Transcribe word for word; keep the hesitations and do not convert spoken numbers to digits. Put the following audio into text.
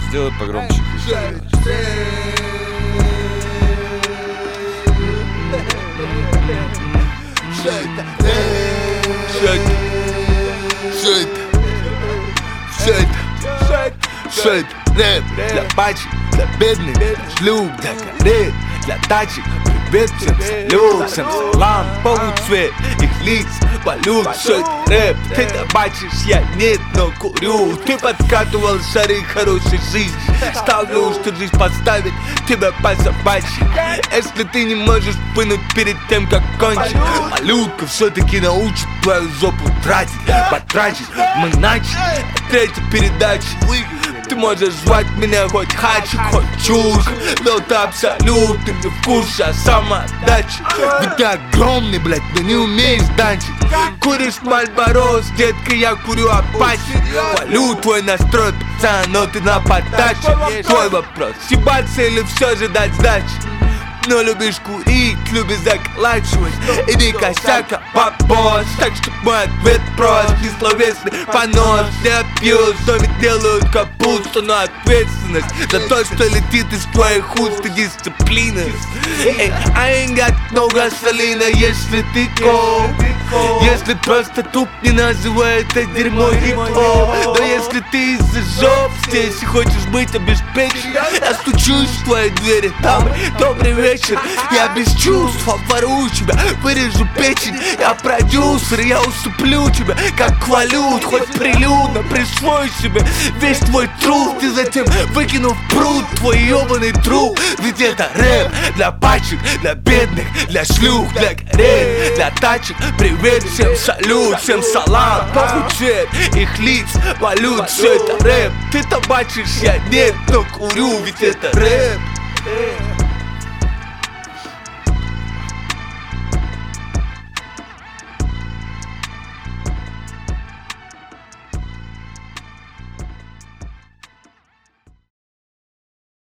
Сделай погромче. Что это? Рэп для пачек, для бедных, для шлюп, для карет, для тачек. Привет всем, салют, всем салам, полуцвет их лиц, валют. Что это рэп? Ты это бачишь, я нет, но курю. Ты подкатывал шары хорошей жизни, ставлю, что жизнь подставит тебя по собачьи. Если ты не можешь вынуть перед тем, как кончить, малютка все-таки научит твою жопу тратить, потратить. Мы начали третью передачу. Ты можешь звать меня хоть хачик, хоть чурк, но ты абсолютно не в курсе о самоотдаче. Ведь ты огромный, блядь, но не умеешь данчить. Куришь Мальборо, детка, я курю Апачи. Хвалю твой настрой, пацан, но ты на подаче. Твой вопрос, съебаться или все же дать сдачи? Но любишь курить, любишь заколачивать и не косяка бабос. Так что мой ответ прост, несловесный понос. Не пью, что ведь делают капусту, но ответственность за то, что летит из твоих уст, и дисциплина. Эй, I ain't got no gasolina, если ты коп. Если просто туп, не называй это дерьмо хип-хоп. Но если ты из-за жоп здесь и хочешь быть обеспечен, я стучусь в твои двери, там добрый вечер. Я без чувств обворую тебя, вырежу печень. Я продюсер, я уступлю тебя, как валют, хоть прилюдно присвой себе весь твой труд. И затем выкину в пруд твой ебаный труп. Ведь это рэп для пачек, для бедных, для шлюх, для карет, для тачек. Привет всем, салют, всем салам, похуй цвет их лиц, валют. Все это рэп, ты-то бачишь, я нет, но курю, ведь это рэп.